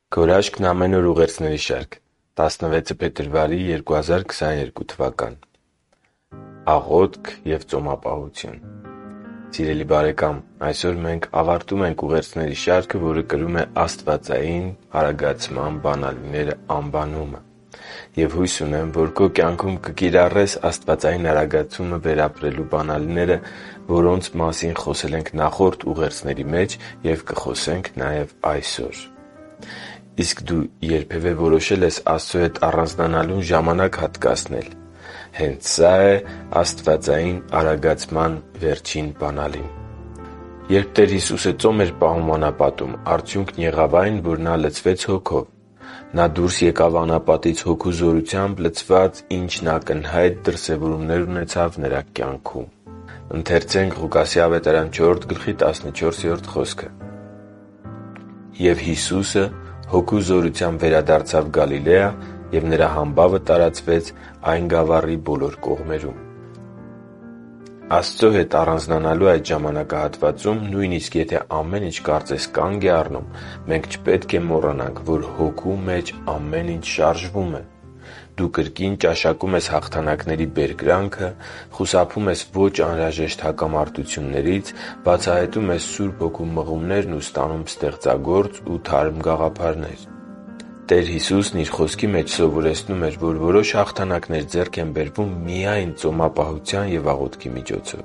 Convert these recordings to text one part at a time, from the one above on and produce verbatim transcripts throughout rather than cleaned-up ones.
Գորաշկն ամեն օր ուղերձների շարք, տասնվեցը փետրվարի երկու հազար քսաներկու թվական։ Աղոթք և ծոմապահություն։ Սիրելի բարեկամ, այսօր մենք ավարտում ենք ուղերձների շարքը, որը կրում է «Աստվածային արագացման բանալիները» անվանումը։ Եվ հույս ունեմ, որ քո կյանքում կկիրառես աստվածային արագացումը վերապրելու բանալիները, որոնց մասին խոսել ենք նախորդ ուղերձների մեջ և կխոսենք նաև այսօր։ Իսկ դու երբևէ որոշել ես Աստծո հետ առանձնանալուն ժամանակ հատկացնել։ Հենց սա է աստվածային արագացման վերջին բանալին։ Երբ Տեր Հիսուսը ծոմ էր պահում անապատում, արդյունքն եղավ այն, որ Նա լցվեց հոգով։ Նա դուրս եկավ անապատից հոգու զորությամբ լցված, ինչն ակնհայտ դրսևորումներ ունեցավ Նրա կյանքում։ «Եվ Հիսուսը հոգու զորությամբ վերադարձավ Գալիլեա, և Նրա համբավը տարածվեց այն գավառի բոլոր կողմերում» (Ղուկաս Աստծո հետ առանձնանալու այդ ժամանակահատվածում, նույնիսկ եթե ամեն ինչ կարծես կանգ է առնում, մենք չպետք է մոռանանք, որ հոգու մեջ ամեն ինչ շարժվում է։ Դու կրկին ճաշակում ես հաղթանակների բերկրանքը, խուսափում ես ոչ անհրաժեշտ հակամարտություններից, բացահայտում ես Սուրբ Հոգու մղումներն ու ստանում ստեղծագործ ու թարմ գաղափարներ։ Տեր Հիսուսն Իր Խոսքի մեջ սովորեցնում էր, որ որոշ հաղթանակներ ձեռք են բերվում միայն ծոմապահության և աղոթքի միջոցով։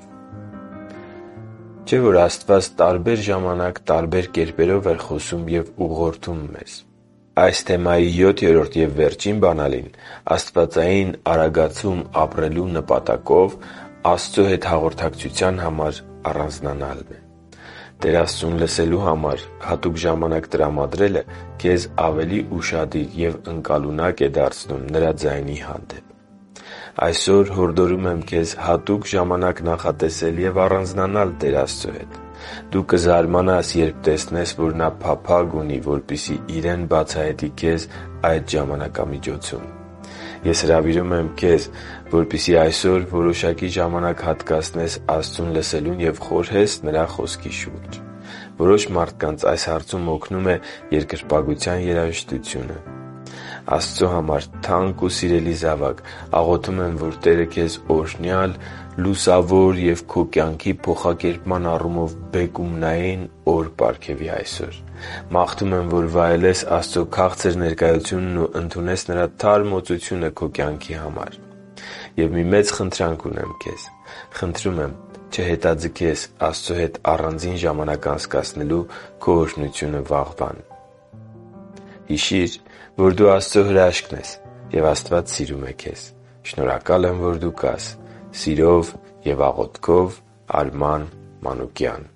Չէ՞ որ Աստված տարբեր ժամանակ տարբեր կերպերով էր խոսում և ուղղորդում մեզ։ Այս թեմայի յոթերորդ և վերջին բանալին աստվածային արագացում ապրելու նպատակով Աստծո հետ հաղորդակցության համար առանձնանալն է։ Տեր Աստծուն լսելու համար հատուկ ժամանակ տրամադրելը քեզ ավելի ուշադիր և ընկալունակ է դարձնում Նրա ձայնի հանդեպ։ Այսօր հորդորում եմ քեզ հատուկ ժամանակ նախատեսել և առանձնանալ Տեր Աստծո հետ։ Դու կզարմանաս, երբ տեսնես, որ Նա փափագ ունի, որպեսզի Իրեն բացահայտի քեզ այդ ժամանակամիջոցում։ Ես հրավիրում եմ քեզ, որպեսզի այսօր որոշակի ժամանակ հատկացնես Աստծուն լսելուն և խորհես Նրա Խոսքի շուրջ։ Որոշ մարդկանց այս հարցում օգնում է երկրպագության երաժշտությունը։ Աստծո համար թանկ ու սիրելի զավակ, աղոթում եմ, որ Տերը քեզ օրհնյալ, լուսավոր և քո կյանքի փոխակերպման առումով բեկումնային օր պարգևի այսօր։ Մաղթում եմ, որ վայելես Աստծո քաղցր ներկայությունն ու ընդունես Նրա թարմ օծությունը քո կյանքի համար։ Եվ մի մեծ խնդրանք ունեմ քեզ։ Խնդրում եմ, չհետաձգես Աստծո հետ առանձին ժամանակ անցկացնելու քո օրհնությունը վաղվան։ Հիշի՛ր, որ դու Աստծո հրաշքն ես, և Աստված սիրում է քեզ։ Շնորհակալ եմ, որ դու կար։ Սիրով և աղոթքով, Արման Մանուկյան։